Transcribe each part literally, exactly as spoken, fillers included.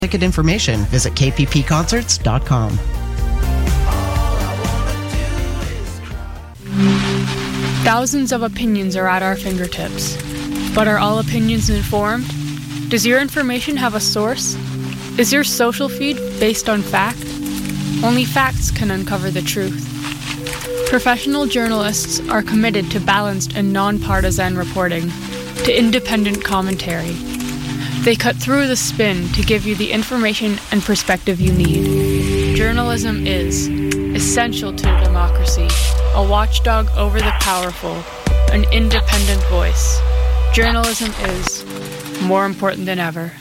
Ticket information, visit k p p concerts dot com. Thousands of opinions are at our fingertips. But are all opinions informed? Does your information have a source? Is your social feed based on fact? Only facts can uncover the truth. Professional journalists are committed to balanced and non-partisan reporting, to independent commentary. They cut through the spin to give you the information and perspective you need. Journalism is essential to democracy, a watchdog over the powerful, an independent voice. Journalism is more important than ever.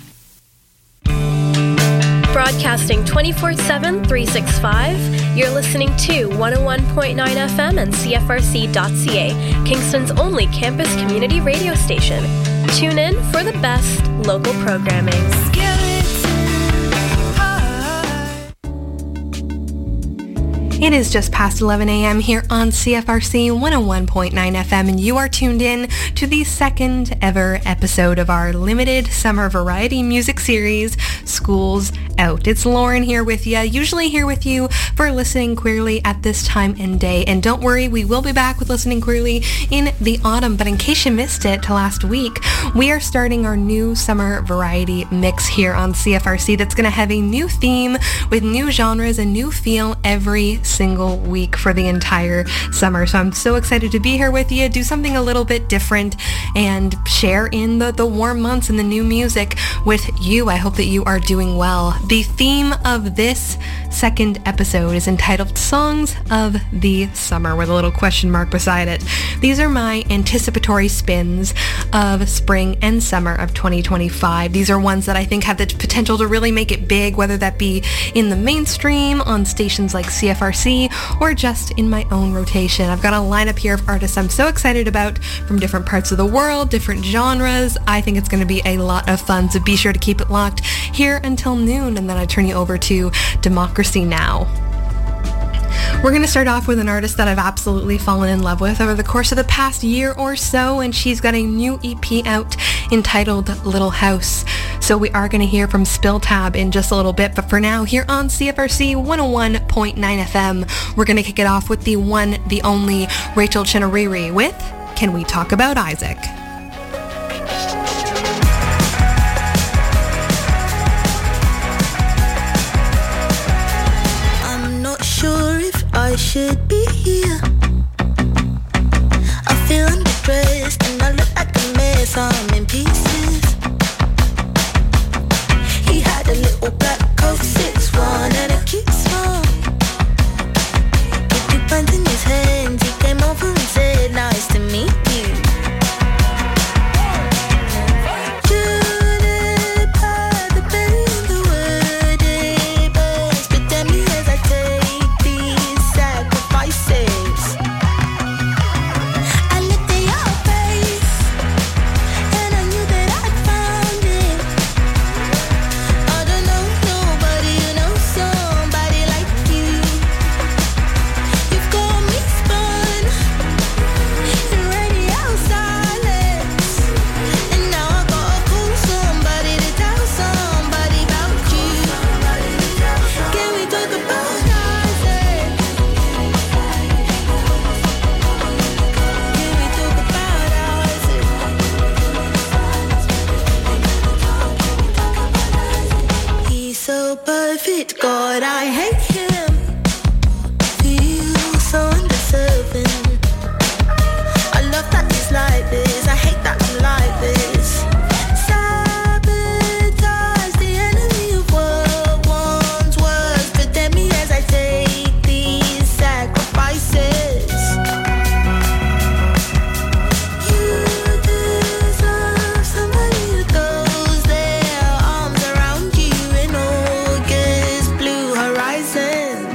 Broadcasting twenty-four seven, three sixty-five, you're listening to one oh one point nine F M and C F R C dot C A, Kingston's only campus community radio station. Tune in for the best local programming. It is just past eleven a.m. here on C F R C one oh one point nine F M, and you are tuned in to the second ever episode of our limited summer variety music series, School's Out. It's Lauren here with you, usually here with you for Listening Queerly at this time and day. And don't worry, we will be back with Listening Queerly in the autumn, but in case you missed it to last week, we are starting our new summer variety mix here on C F R C that's going to have a new theme with new genres and new feel every single week for the entire summer. So I'm so excited to be here with you, do something a little bit different, and share in the, the warm months and the new music with you. I hope that you are doing well. The theme of this second episode is entitled Songs of the Summer, with a little question mark beside it. These are my anticipatory spins of spring and summer of twenty twenty-five. These are ones that I think have the potential to really make it big, whether that be in the mainstream, on stations like C F R C, or just in my own rotation. I've got a lineup here of artists I'm so excited about from different parts of the world, different genres. I think it's going to be a lot of fun, so be sure to keep it locked here until noon, and then I turn you over to Democracy Now! We're going to start off with an artist that I've absolutely fallen in love with over the course of the past year or so, and she's got a new E P out entitled Little House. So we are going to hear from Spill Tab in just a little bit, but for now, here on C F R C one oh one point nine F M, we're going to kick it off with the one, the only Rachel Chinariri with Can We Talk About Isaac? I should be here. I feel underdressed and I look like a mess. I'm in pieces. He had a little black coat, six one, and a cute smile. With two pens in his hands, he came over and said, "Nice to meet you." God, I hate him. Feel so undeserving. I love that he's like this. I hate that I'm like this. Sabotage the enemy of what once was. Condemn me as I take these sacrifices. You deserve somebody who throws their arms around you in August blue horizons.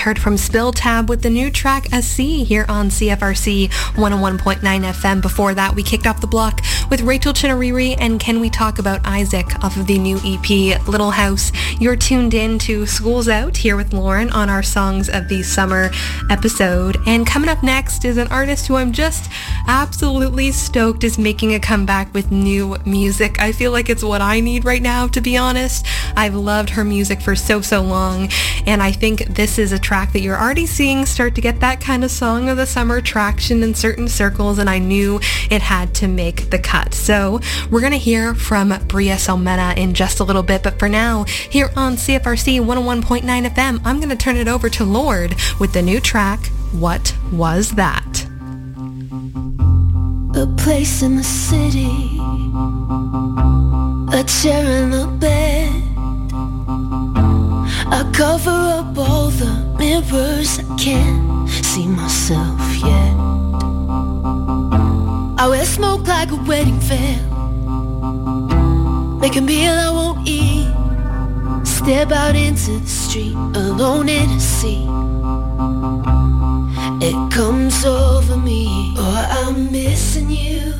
heard from Spill Tab with the new track A Sea here on C F R C one oh one point nine F M. Before that, we kicked off the block with Rachel Chinariri and Can We Talk About Isaac off of the new E P Little House. You're tuned in to School's Out here with Lauren on our Songs of the Summer episode. And coming up next is an artist who I'm just absolutely stoked is making a comeback with new music. I feel like it's what I need right now, to be honest. I've loved her music for so, so long, and I think this is a track that you're already seeing start to get that kind of Song of the Summer traction in certain circles, and I knew it had to make the cut. So we're going to hear from Bria Salmena in just a little bit, but for now, here on C F R C one oh one point nine F M, I'm going to turn it over to Lorde with the new track, What Was That? A place in the city, a chair and a bed. I cover up all the mirrors, I can't see myself yet. I wear smoke like a wedding veil, make a meal I won't eat, step out into the street, alone in a sea. It comes over me, oh, I'm missing you.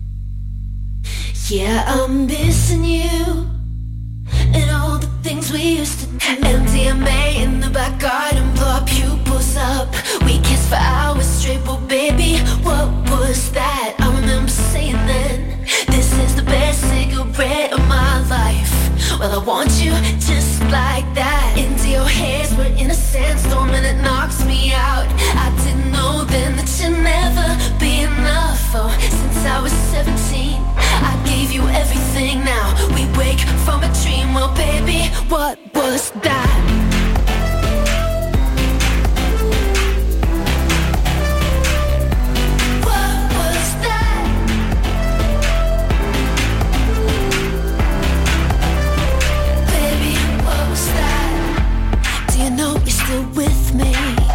Yeah, I'm missing you. And all the things we used to do. M D M A in the back garden, blow our pupils up. We kissed for hours straight, but baby, what was that? I remember saying then, this is the best cigarette of my life. Well, I want you just like that. Into your hairs, we're in a sandstorm and it knocks me out. I didn't know then that you'd never be enough. Oh, since I was seventeen, I gave you everything. Now we wake from a dream. Well, baby, what was that? What was that? Baby, what was that? Do you know you're still with me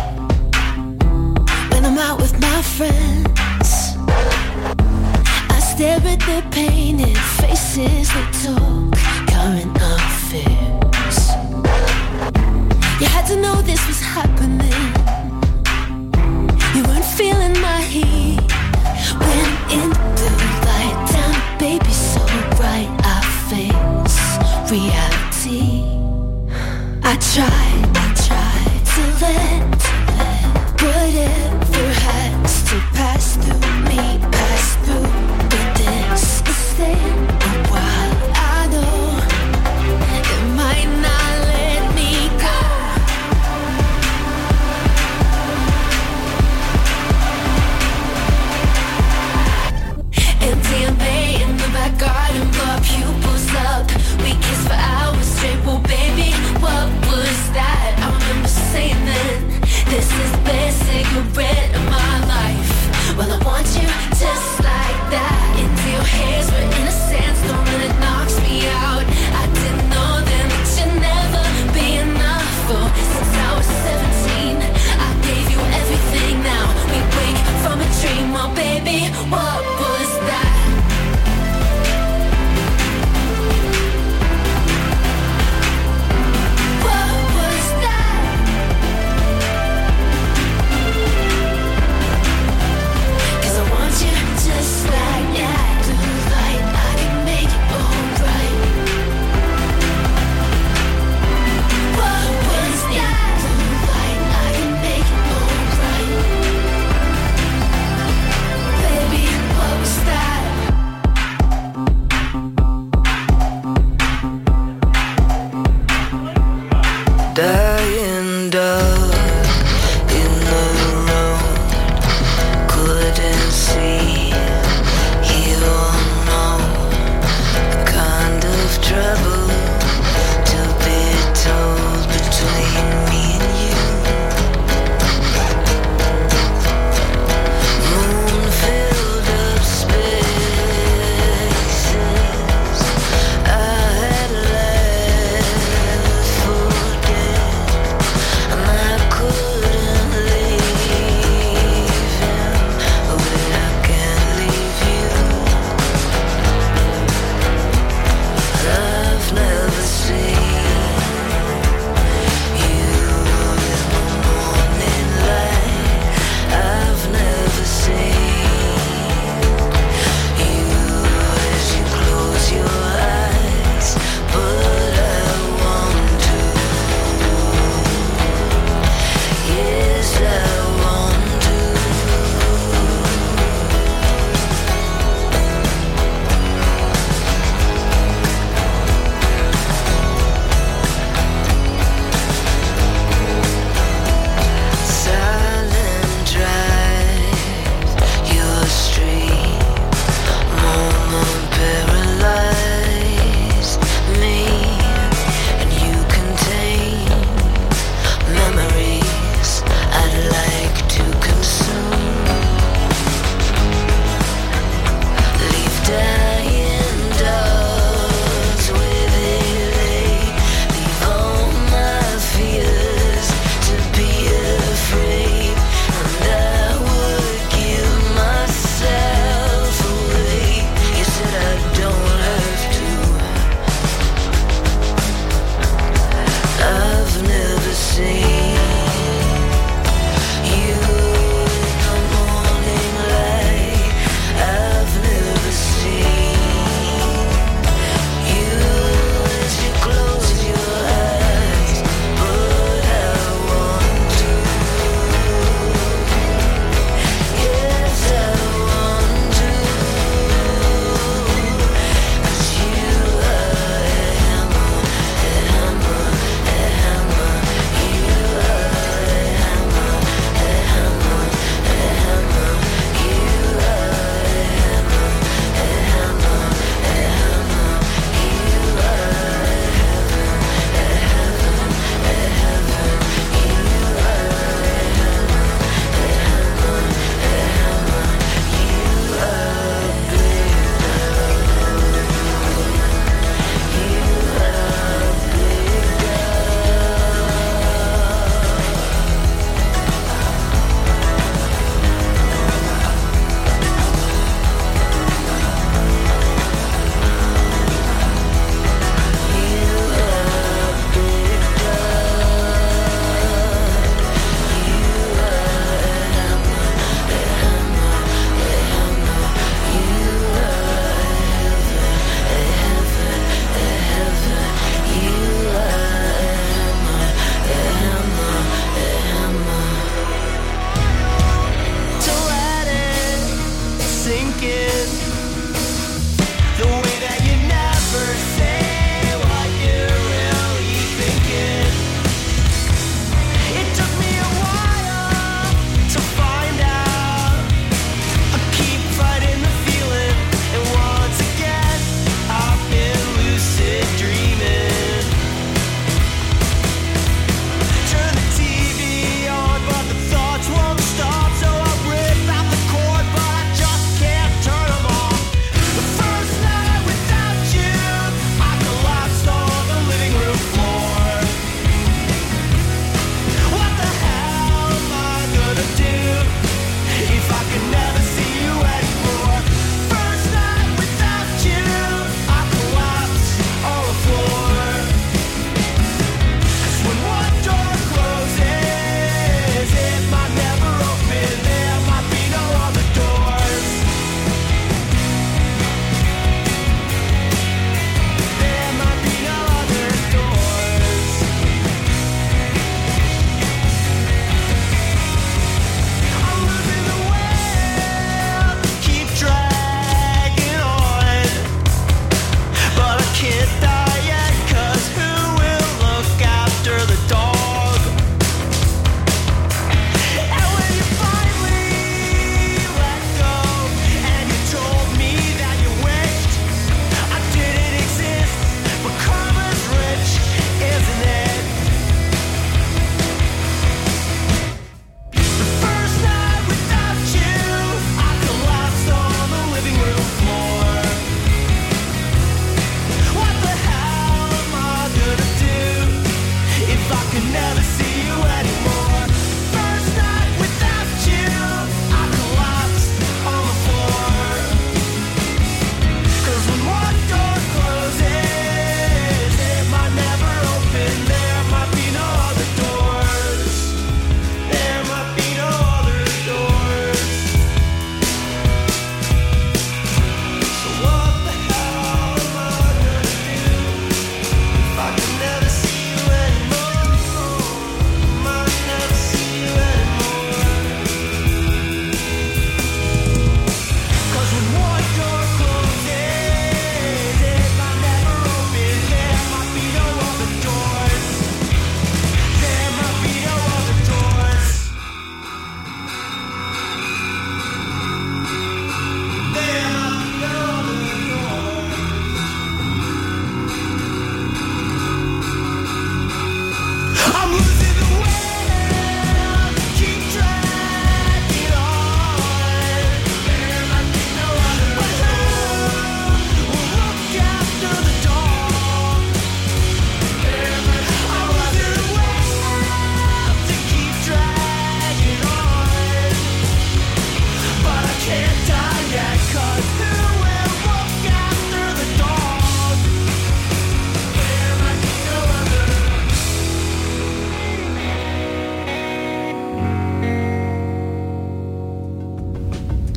when I'm out with my friends? I stare at their painted faces, they talk current affairs. You had to know this was happening. You weren't feeling my heat. Went in the light down, baby, so bright. I face reality. I tried, I tried to let, to let whatever has to pass through me, pass through. But this is staying a while. I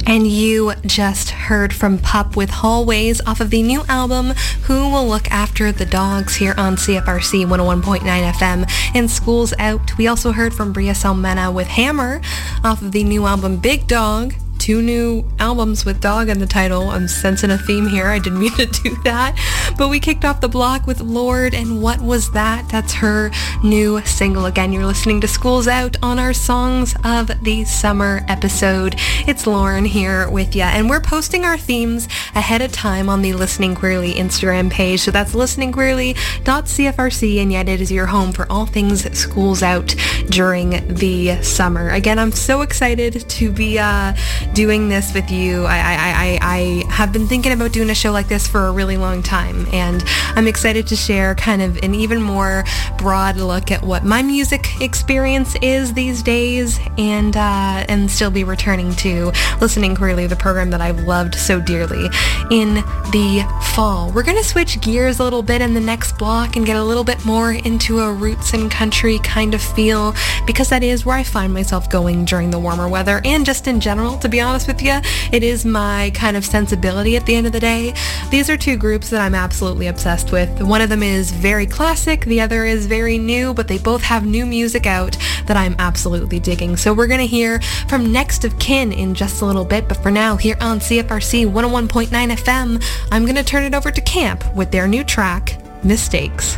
And you just heard from Pup with Hallways off of the new album, Who Will Look After the Dogs, here on C F R C one oh one point nine F M and School's Out. We also heard from Bria Salmena with Hammer off of the new album Big Dog. Two new albums with dog in the title. I'm sensing a theme here. I didn't mean to do that. But we kicked off the block with Lorde and What Was That? That's her new single. Again, you're listening to School's Out on our Songs of the Summer episode. It's Lauren here with you. And we're posting our themes ahead of time on the Listening Queerly Instagram page. So that's listening queerly dot c f r c, and yet it is your home for all things School's Out during the summer. Again, I'm so excited to be uh, doing this with you. I, I, I, I have been thinking about doing a show like this for a really long time, and I'm excited to share kind of an even more broad look at what my music experience is these days, and uh, and still be returning to Listening Queerly, the program that I've loved so dearly in the fall. We're going to switch gears a little bit in the next block and get a little bit more into a roots and country kind of feel, because that is where I find myself going during the warmer weather, and just in general, to be honest with you. It is my kind of sensibility at the end of the day. These are two groups that I'm absolutely obsessed with. One of them is very classic, the other is very new, but they both have new music out that I'm absolutely digging. So we're going to hear from Next of Kin in just a little bit, but for now, here on C F R C one oh one point nine F M, I'm going to turn it over to Camp with their new track, Mistakes.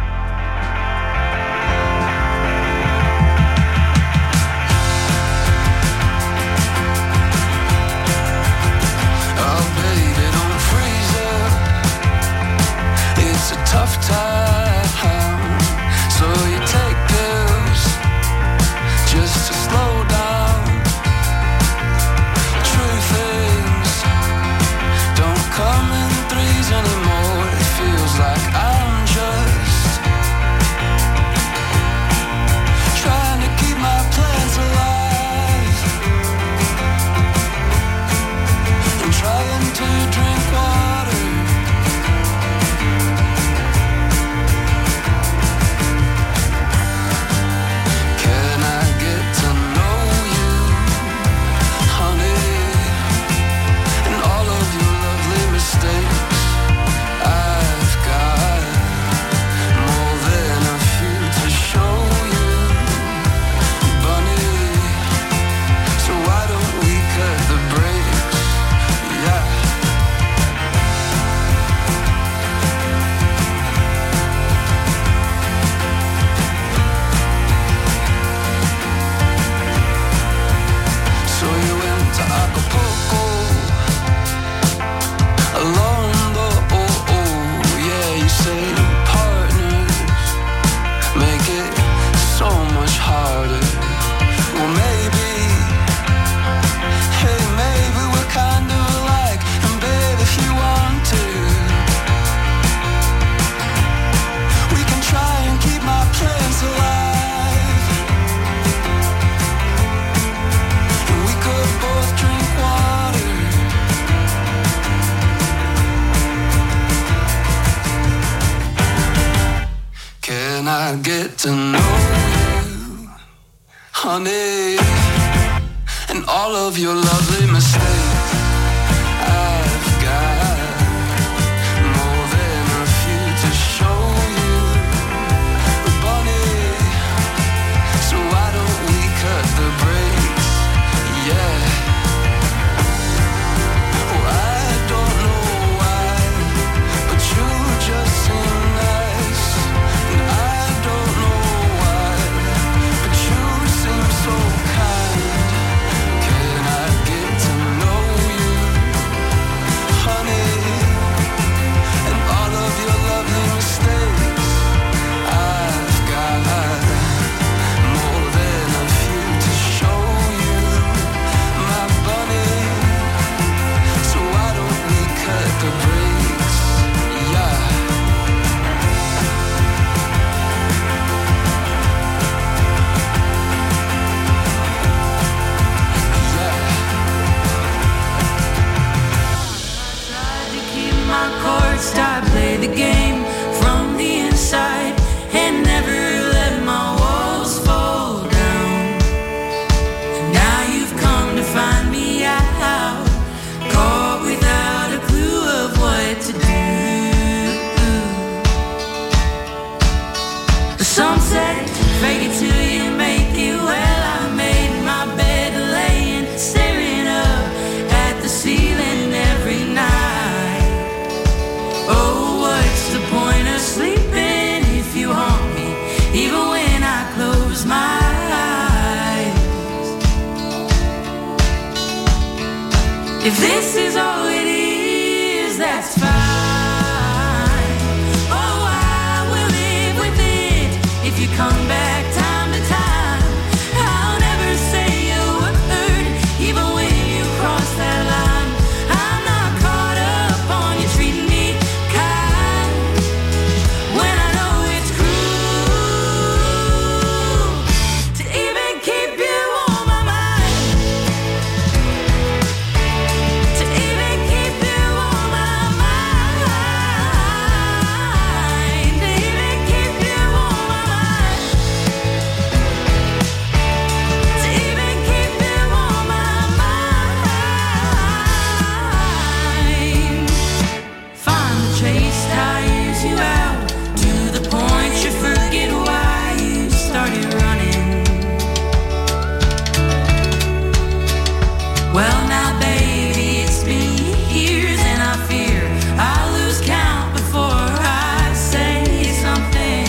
Tough time, so you take pills just to slow down. True things don't come in threes anymore. It feels like I'm just trying to keep my plans alive and trying to drink water. I get to know you, honey, and all of your lovely mistakes. I've got more than a few to show you, bunny, so why don't we cut the brakes, yeah. Well, I don't know why, but you just seem nice, and I don't know why, but you seem so kind. Can I get to know If this is all it is, that's fine. Oh, I will live with it if you come back time to time. I'll never say a word, even when you cross that line. I'm not caught up on you treating me kind when I know it's cruel to even keep you on my mind. To even keep you on my mind. To even keep you on my mind. To even keep you on my mind. Find the chase tires you out to the point you forget why you started running. Well, now, baby, it's been years and I fear I'll lose count before I say something.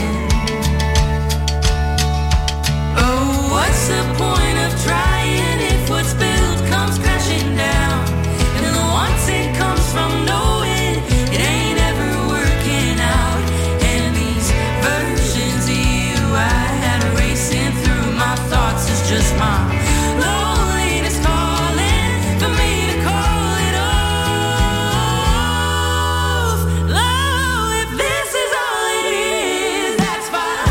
Oh, what's the point of trying if what's built comes crashing down? And then the one thing comes from knowing it ain't ever working out. And these versions of you I had racing through my thoughts is just my loneliness calling for me to call it off. Love, if this is all it is, that's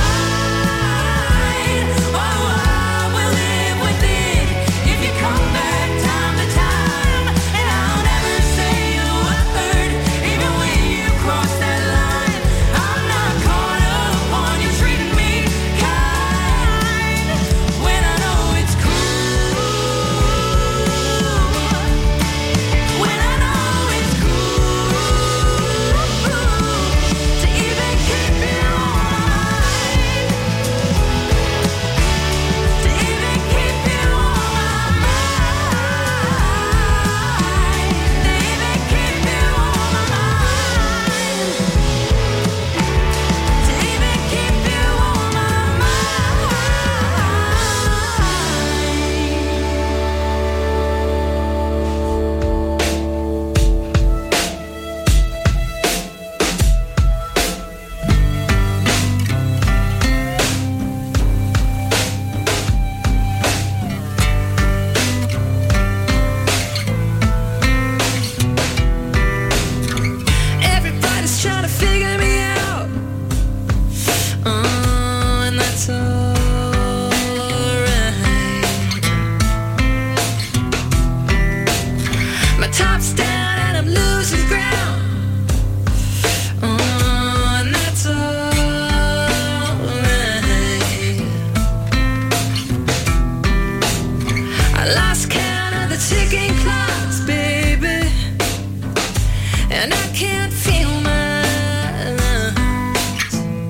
fine. Oh, I will live with it if you come back time to time. And I'll never say a word, even when you cross that line. I'm not caught up on you treating me kind when I know it's cruel. When I know it's cruel to even keep you on my mind. To even keep you on my mind. To even keep you on my mind. To even keep you on my Everybody's trying to figure me out. Oh, and that's alright. My top's down and I'm losing ground. Oh, and that's alright. I lost count of the ticking clocks, baby, and I can't feel my lungs.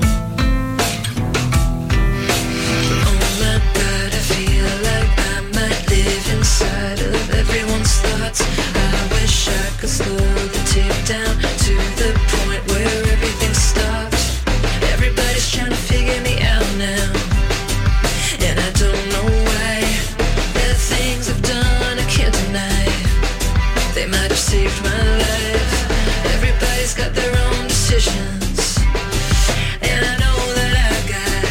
Oh my God, I feel like I might live inside of everyone's thoughts. I wish I could slow the tape down to the point where everything stops. Everybody's trying to figure me out now, and I don't know why. The things I've done I can't deny. They might have saved my life. Everybody's got their own decisions, and I know that I got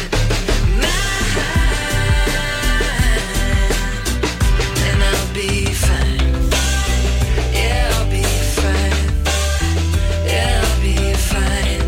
mine, and I'll be fine. Yeah, I'll be fine. Yeah, I'll be fine.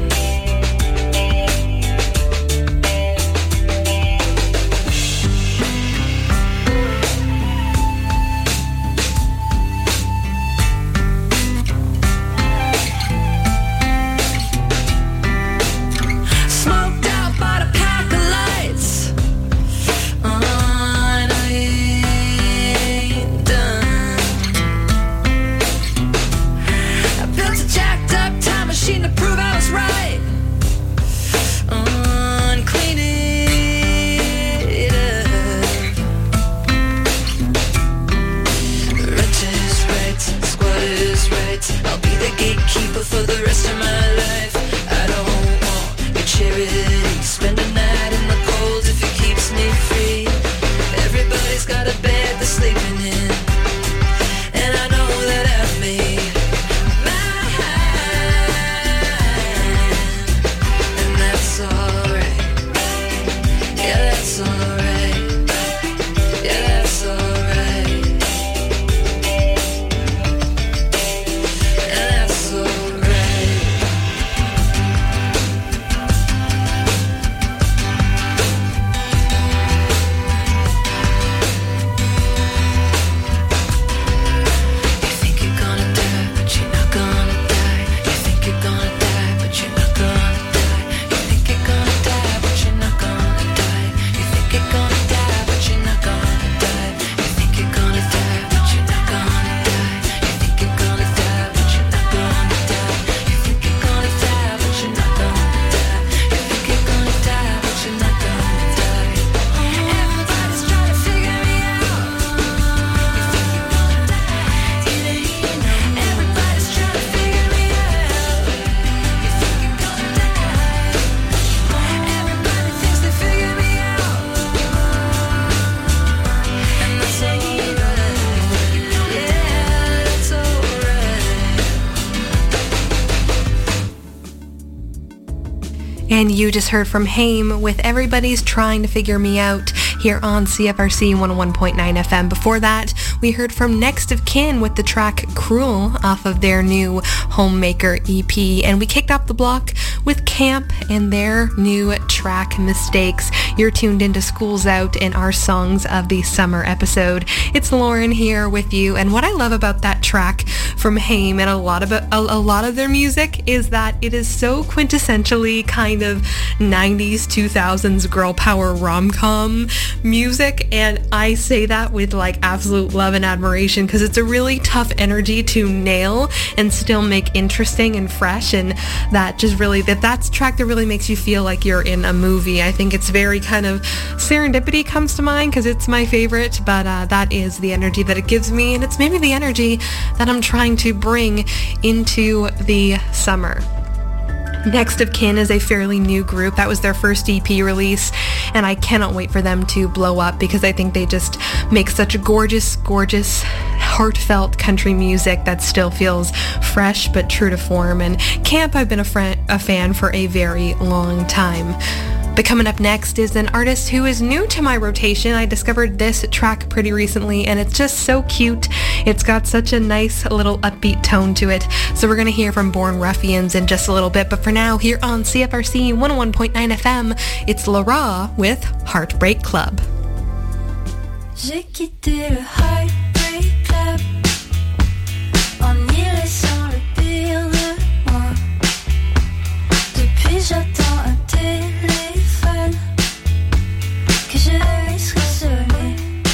And you just heard from Haim with Everybody's Trying to Figure Me Out here on C F R C one oh one point nine F M. Before that, we heard from Next of Kin with the track Cruel off of their new Homemaker E P. And we kicked off the block with Camp and their new track Mistakes. You're tuned into School's Out and our Songs of the Summer episode. It's Lauren here with you. And what I love about that track from Haim and a lot of a, a lot of their music is that it is so quintessentially kind of nineties, two thousands girl power rom-com music, and I say that with like absolute love and admiration because it's a really tough energy to nail and still make interesting and fresh, and that just really that that's a track that really makes you feel like you're in a movie. I think it's very kind of Serendipity comes to mind because it's my favorite, but uh, that is the energy that it gives me, and it's maybe the energy that I'm trying to bring into the summer. Next of Kin is a fairly new group. That was their first E P release, and I cannot wait for them to blow up because I think they just make such a gorgeous, gorgeous, heartfelt country music that still feels fresh but true to form. And Camp, I've been a, fr- a fan for a very long time. But coming up next is an artist who is new to my rotation. I discovered this track pretty recently, and it's just so cute. It's got such a nice little upbeat tone to it. So we're going to hear from Born Ruffians in just a little bit. But for now, here on C F R C one oh one point nine F M, it's Lara with Heartbreak Club. J'ai quitté le Heartbreak Club en y laissant le pire de moi. Depuis j'attends un téléphone que je laisserai sonner.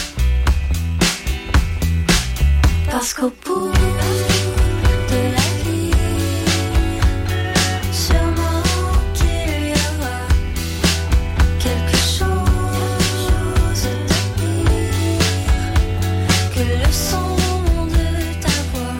Parce qu'au bout de la vie, sûrement qu'il y aura quelque chose de pire que le son de ta voix.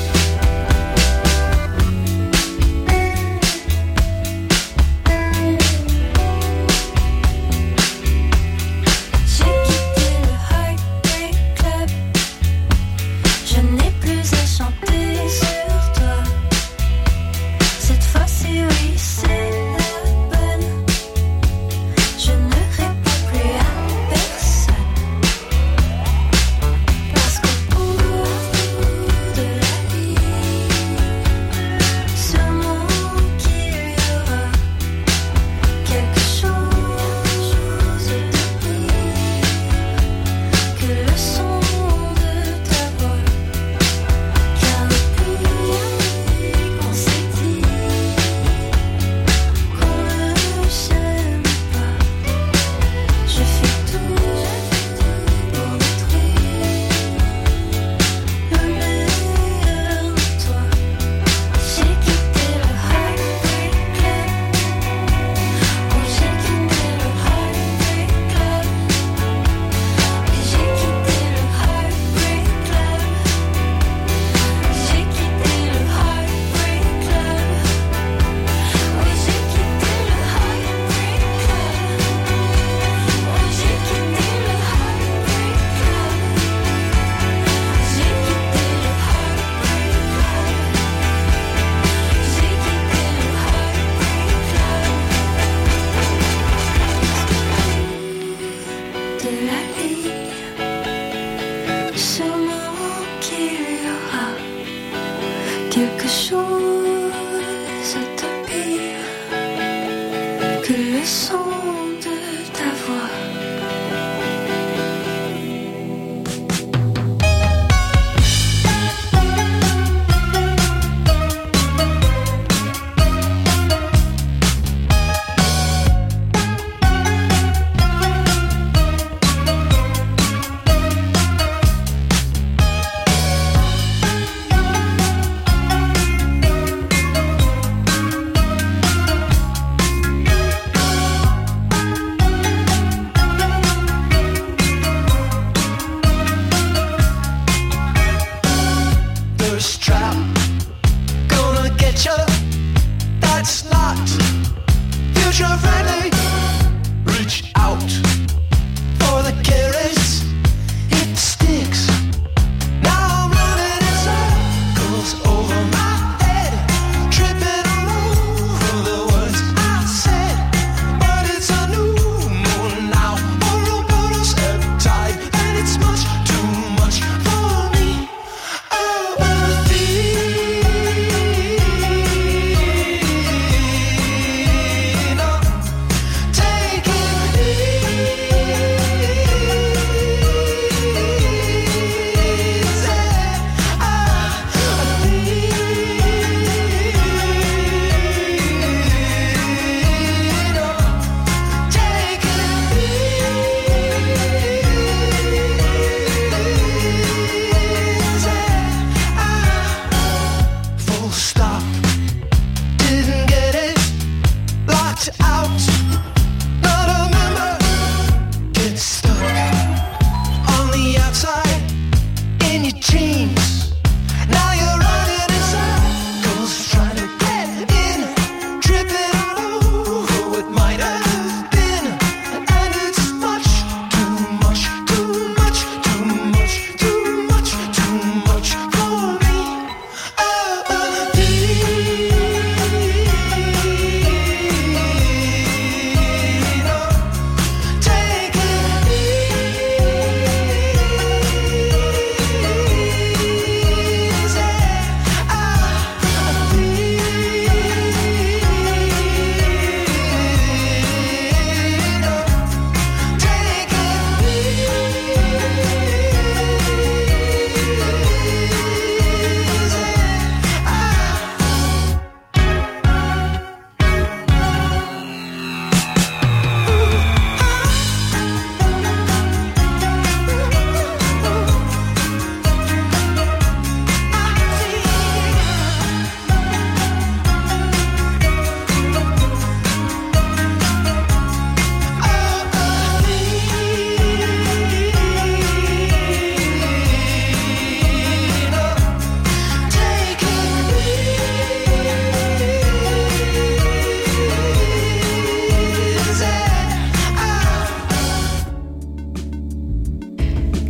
J'ai quitté le Heartbreak Club. Je n'ai plus à chanter sur toi. Cette fois-ci, oui, c'est la bonne. Je ne réponds plus à personne. Parce qu'au bout de la vie, sûrement qu'il y aura quelque chose de pire que le son de ta voix. Car depuis qu'on s'est dit qu'on ne s'aime pas, je fais tout pour détruire le meilleur de toi. J'ai quitté le Heartbreak Club. Oh, j'ai quitté le Heartbreak Club. Et j'ai quitté le Heartbreak Club. J'ai quitté le Heartbreak Club. Oui, j'ai quitté le Heartbreak Club. Oui, j'ai quitté le Heartbreak Club. J'ai quitté le Heartbreak Club. J'ai quitté le Heartbreak Club. De la vie, sûrement qu'il y aura quelque chose de pire que le son de ta voix.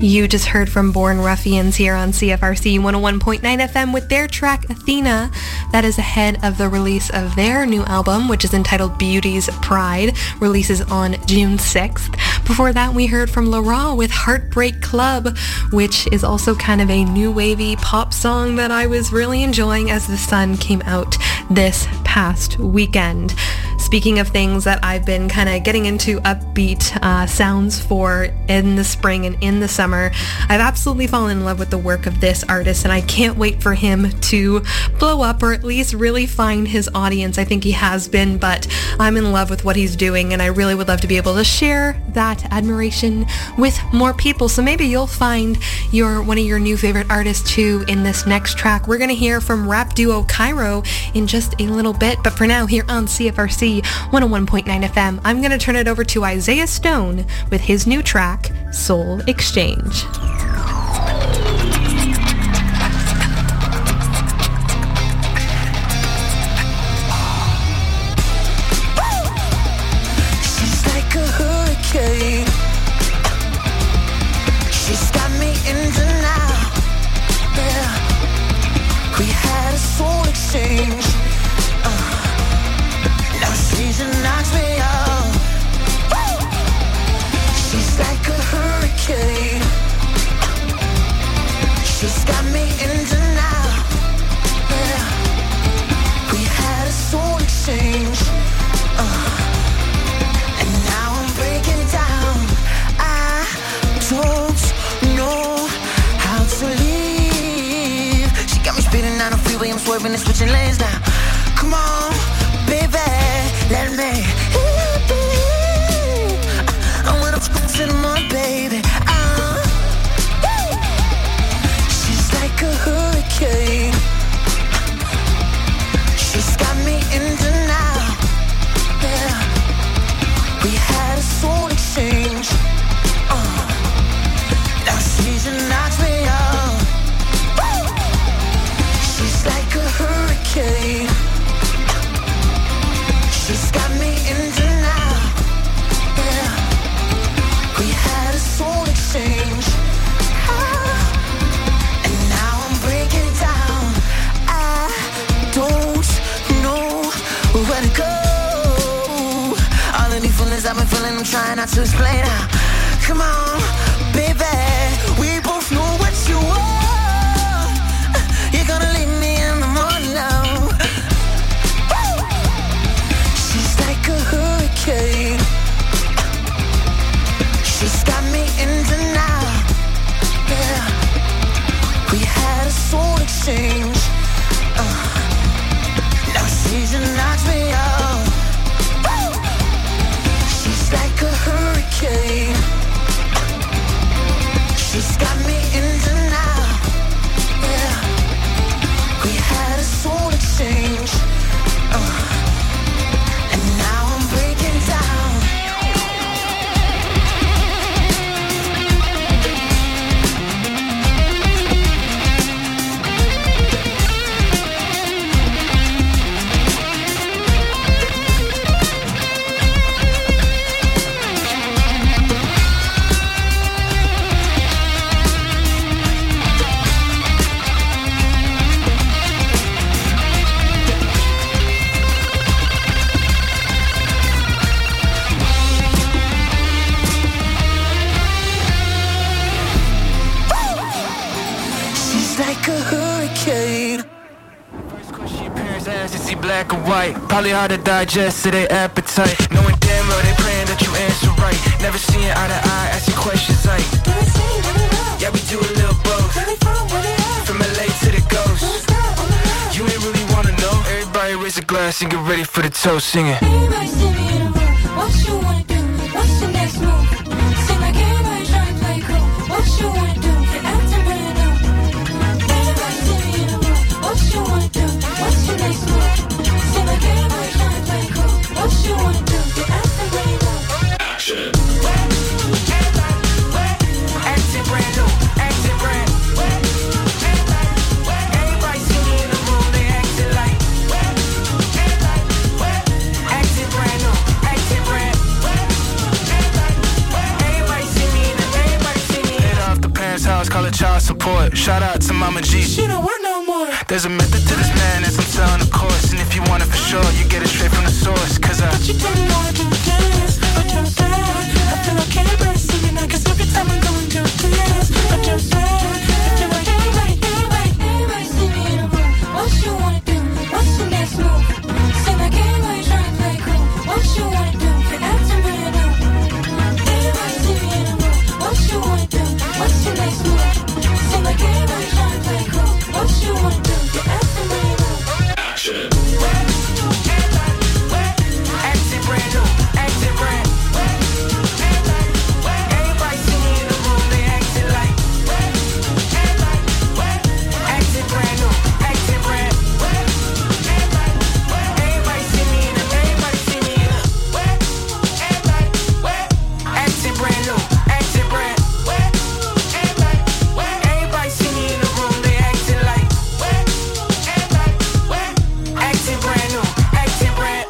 You just heard from Born Ruffians here on C F R C one oh one point nine F M with their track Athena. That is ahead of the release of their new album, which is entitled Beauty's Pride, releases on June sixth. Before that, we heard from Laurent with Heartbreak Club, which is also kind of a new wavy pop song that I was really enjoying as the sun came out this past weekend. Speaking of things that I've been kind of getting into upbeat uh, sounds for in the spring and in the summer, I've absolutely fallen in love with the work of this artist, and I can't wait for him to blow up or at least really find his audience. I think he has been, but I'm in love with what he's doing, and I really would love to be able to share that admiration with more people. So maybe you'll find your one of your new favorite artists too in this next track. We're going to hear from rap duo Cairo in just a little bit, but for now, here on C F R C one oh one point nine F M, I'm going to turn it over to Isaiah Stone with his new track, Soul Exchange. She's like a hurricane. She's got me in denial. Yeah. We had a soul exchange. Uh. Now she's knocks me off. She's like a hurricane. She's got me in denial. Yeah. We had a soul exchange. Uh. And now I'm breaking down. I don't know how to leave. She got me speeding down the freeway. I'm swerving and switching lanes now. Come on, baby, let me. I wanna sit more, baby. Uh, she's like a hurricane. She's got me in denial. Yeah. We had a soul exchange. Uh, now she's knocks me off. She's like a hurricane. She's got me in denial. Yeah. We had a soul exchange. Ah. And now I'm breaking down. I don't know where to go. All of these feelings I've been feeling, I'm trying not to explain now. Come on, baby, we both know what you want. You're gonna leave me in the morning now. She's like a hurricane. She's got me in denial. Yeah. We had a soul exchange. Uh. Now she's knocks me off. She's like a hurricane. She's got me in denial. Yeah. We had a soul exchange. Uh. And now I'm breaking down. Like a hurricane. First question your parents ask is he black or white? Probably hard to digest to their appetite. Knowing damn well they praying that you answer right. Never seeing eye to eye, asking questions like, yeah, we do a little both. From L A to the coast. You ain't really wanna know. Everybody raise a glass and get ready for the toast, singing. Everybody send me in a room. What you wanna do? What's the next move? Seem like everybody trying to play cool. What you wanna do? You're acting brand new. What you wanna do? What's your next move? Seem like everybody trying to play cool. What you wanna do? You're acting brand new. Action. Acting brand new. Acting brand new. Everybody see me in the room, they acting like. Acting brand new. support. Shout out to Mama G. She don't work no more. There's a method to this man as I'm selling the course. And if you want it for sure, you get it straight from the source. Cause I But you didn't know I do this, I do that. I feel like everybody see me now. Cause every time I go and do this, I do that. I feel like everybody, everybody, everybody see me in the room. What you wanna do? What's the next move? Seem like everybody trying to play cool. What you wanna do? You're acting really new. Everybody see me in the room. What you wanna do? What's the next move? Seem like everybody trying to play cool. What you wanna do? You're acting really new. Action. Acting brand new. Acting brand. Everybody see me in the room. They acting like. Acting brand new. Acting brand. Everybody see me in the. Everybody see me in the. Acting brand new. Acting brand. Everybody see me in the room. They acting like. Acting brand new. Acting brand.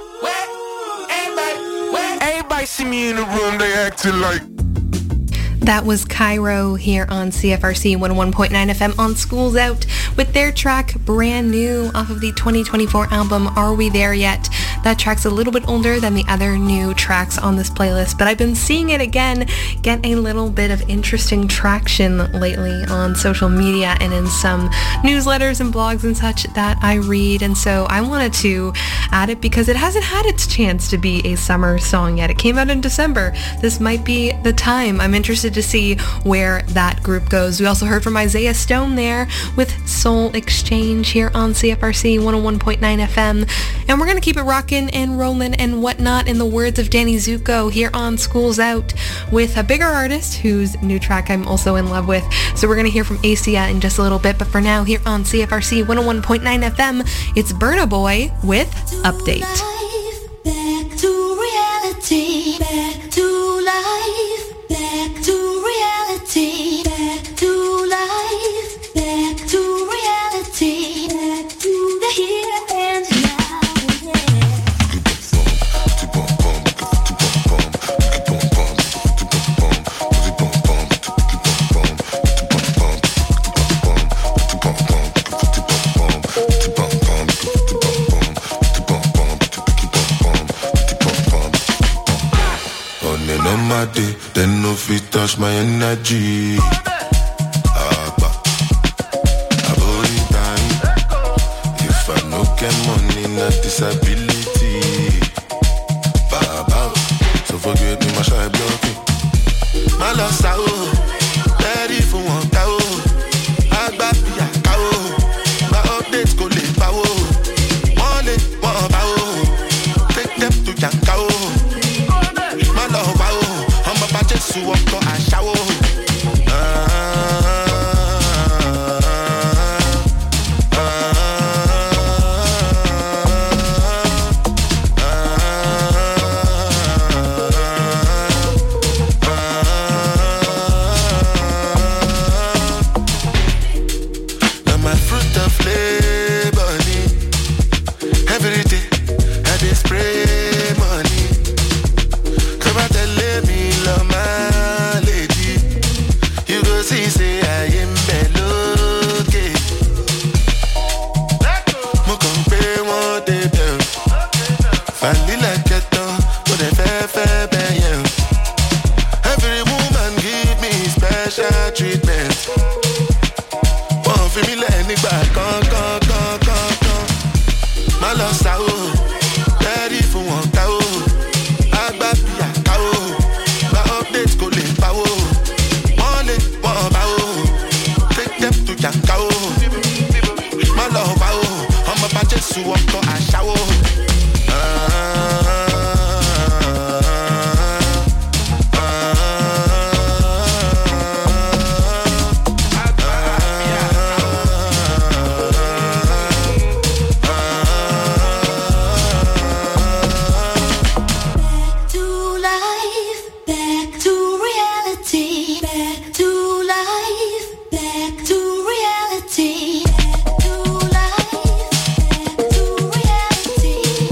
Everybody see me in the room. They acting like. That was Cairo here on C F R C one oh one point nine F M on Schools Out with their track Brand New off of the twenty twenty-four album Are We There Yet? That track's a little bit older than the other new tracks on this playlist, but I've been seeing it again get a little bit of interesting traction lately on social media and in some newsletters and blogs and such that I read, and so I wanted to add it because it hasn't had its chance to be a summer song yet. It came out in December. This might be the time. I'm interested to see where that group goes. We also heard from Isaiah Stone there with Soul Exchange here on C F R C one oh one point nine F M, and we're going to keep it rocking and rolling and whatnot in the words of Danny Zuko here on Schools Out with a bigger artist whose new track I'm also in love with. So we're going to hear from Asia in just a little bit, but for now here on C F R C one oh one point nine F M, it's Burna Boy with Update. Back to reality, back to life, back to reality, back to life, back to reality, back to the here and now. Then no fit touch my energy. Abba, abori time. If I no get money, not disability. Baba, so forget me, my shy blocking. My loss out, ready for one cow. Agba pia cow. My updates go live power. One leg, one power. Take them to Yankao. My love power. Just to walk on a shower. Ah, ah, ah, now my fruit of labor, every day I dey spray money. Come out and let me love my lady. You go see, say I am melody. Mo kàn pé wọ́n débẹ̀ o. Vanilla kẹtàn, mo dẹ̀ fẹ́ fẹ́ bẹ́yẹn o. Every woman give me special treatment. Wọ́n fi mí lẹ̀ nígbà kan kan kan kan kan. Má lọ sá o, ready fún wọn ká o. Àgbà bíyà ká o. Updates go live power. One leg, one power. Take them to Yankao. My love power. I'm about to sue up on a shower. Ah, ah, ah, Back to life, back to reality, back to life, back to reality, back to life, back to reality.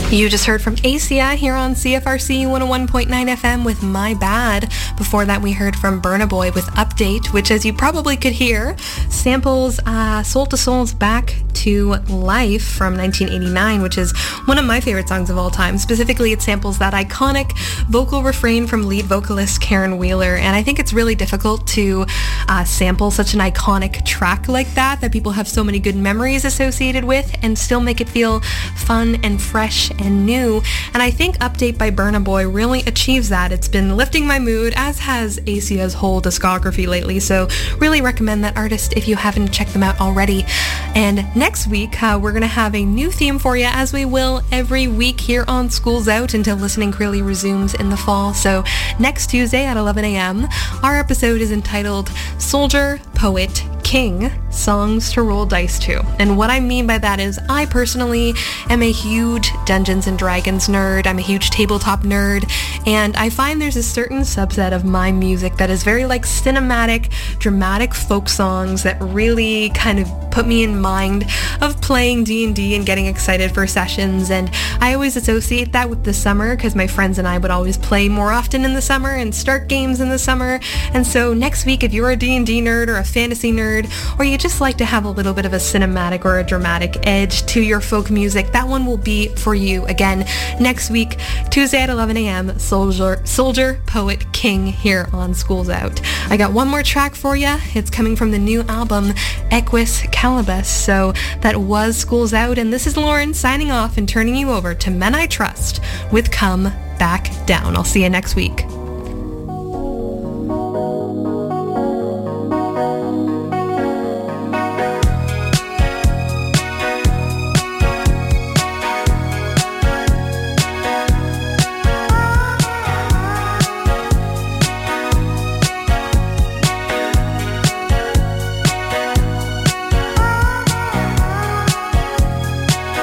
You just heard from Acia here on C F R C one oh one point nine F M with My Bad. Before that, we heard from Burna Boy with Update, which, as you probably could hear, samples uh, Soul to Soul's Back to Life from nineteen eighty-nine, which is one of my favorite songs of all time. Specifically, it samples that iconic vocal refrain from lead vocalist Karen Wheeler, and I think it's really difficult to uh, sample such an iconic track like that, that people have so many good memories associated with, and still make it feel fun and fresh and new. And I think Update by Burna Boy really achieves that. It's been lifting my mood, as has Acia's whole discography lately, so really recommend that artist if you haven't checked them out already. And next week, uh, we're going to have a new theme for you, as we will every week here on School's Out until Listening Clearly resumes in the fall. So next Tuesday at eleven a.m., our episode is entitled Soldier, Poet, King, Songs to Roll Dice To. And what I mean by that is I personally am a huge Dungeons and Dragons nerd. I'm a huge tabletop nerd, and I find there's a certain subset of my music that is very like cinematic, dramatic folk songs that really kind of put me in mind of playing D and D and getting excited for sessions. And I always associate that with the summer because my friends and I would always play more often in the summer and start games in the summer. And so next week, if you're a D and D nerd or a fantasy nerd, or you just like to have a little bit of a cinematic or a dramatic edge to your folk music, that one will be for you. Again, next week, Tuesday at eleven a.m., Soldier, Soldier, Poet, King here on School's Out. I got one more track for you. It's coming from the new album, Equus Calibus. So that was School's Out, and this is Lauren signing off and turning you over to Men I Trust with Come Back Down. I'll see you next week.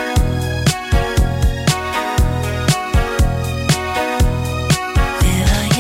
Will I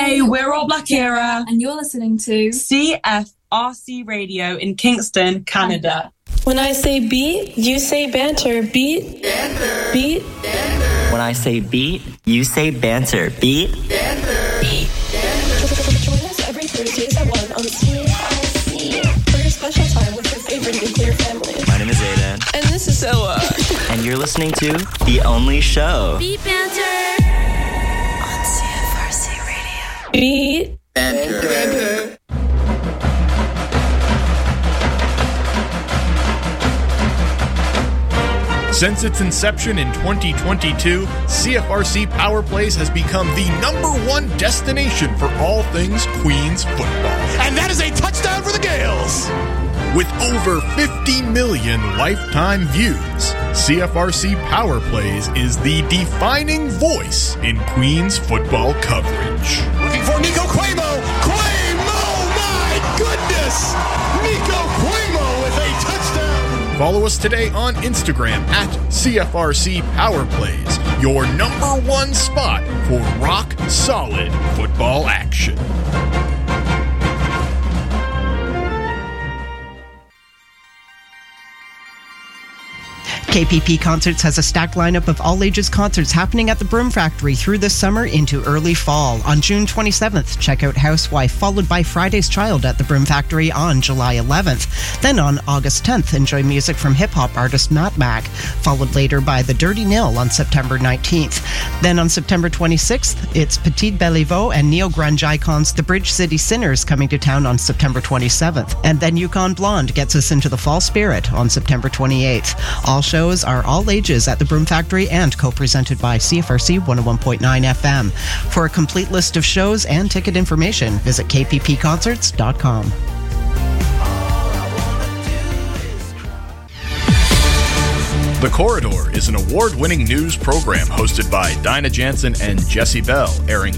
Hey, we're All Black Era. And you're listening to C F R C Radio in Kingston, Canada. When I say beat, you say banter. Beat, banter. Beat, banter. When I say beat, you say banter. Beat, banter. Beat, banter. Join us every Thursdays at one on C F R C for your special time with your favorite nuclear family. My name is Aiden. And this is Zoa. And you're listening to The Only Show. Beat banter on C F R C Radio. Beat banter. banter. Since its inception in twenty twenty-two, C F R C Power Plays has become the number one destination for all things Queens football. And that is a touchdown for the Gales! With over fifty million lifetime views, C F R C Power Plays is the defining voice in Queens football coverage. Looking for Nico Cuomo! Cuomo! My goodness! Nico Cuomo with a touchdown! Follow us today on Instagram at C F R C Power Plays, your number one spot for rock solid football action. K P P Concerts has a stacked lineup of all-ages concerts happening at the Broom Factory through this summer into early fall. On June twenty-seventh, check out Housewife, followed by Friday's Child at the Broom Factory on July eleventh. Then on August tenth, enjoy music from hip-hop artist Matt Mac, followed later by The Dirty Nil on September nineteenth. Then on September twenty-sixth, it's Petite Beliveau and neo-grunge icons The Bridge City Sinners coming to town on September twenty-seventh. And then Yukon Blonde gets us into the fall spirit on September twenty-eighth. All shows are all ages at the Broom Factory and co-presented by C F R C one oh one point nine F M. For a complete list of shows and ticket information, visit k p p concerts dot com. The Corridor is an award-winning news program hosted by Dinah Jansen and Jesse Bell, airing